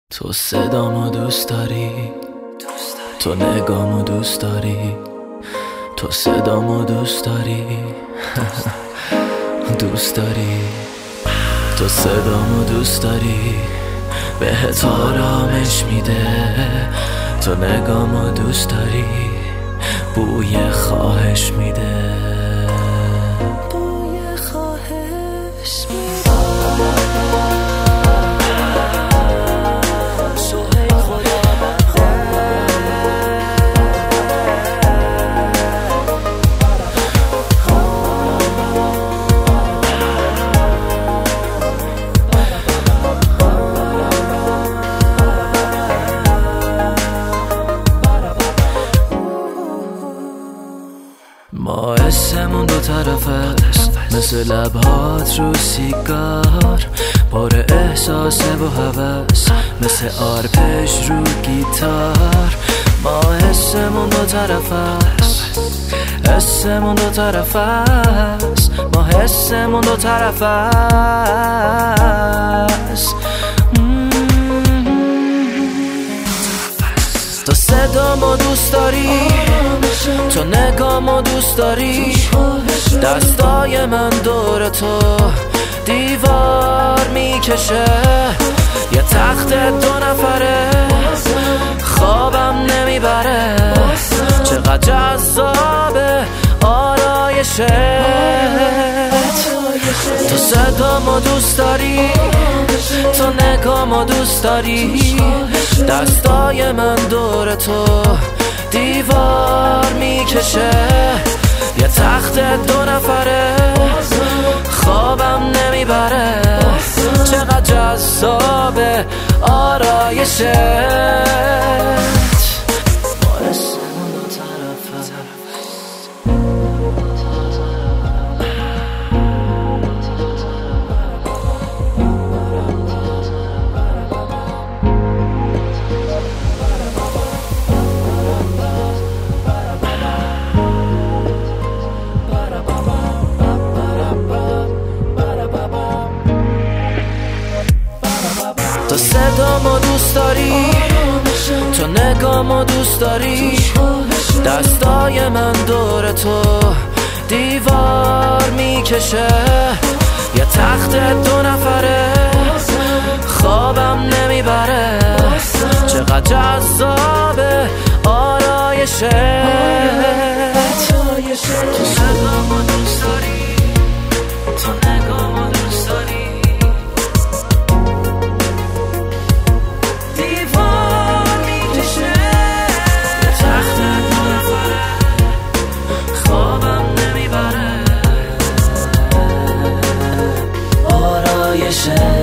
تو صدامو دوست داری، تو نگامو دوست داری، تو صدامو دوست داری دوست داری، تو صدامو دوست داری، بهت آرامش میده، تو نگامو دوست داری، بوی خواهش میده، بوی خواهش میده. ما اسمون دو طرف است، مثل لبهات رو سیگار، پر احساس و هوس، مثل آرپش رو گیتار. ما اسمون دو طرف است، اسمون دو طرف است، ما حسمون دو طرف است. تو صدامو دوست داری، تو نگامو دوست داری، دستای من دور تو دیوار میکشه، یه تخت دو نفره خوابم نمیبره، چقدر جذابه آرایشت. تو صدامو دوست داری، تو نگامو دوست داری، دستای من دور تو دیوار میکشه، یه تخت دو نفره خوابم نمیبره، چقدر جذابه آرایشت. تو صدامو دوست داری، تو نگامو دوست داری، دستای من دور تو دیوار میکشه، یه تخت دو نفره خوابم نمیبره، چقدر جذابه آرایشت. تو صدامو دوست داری، تو نگامو دوست داری، share.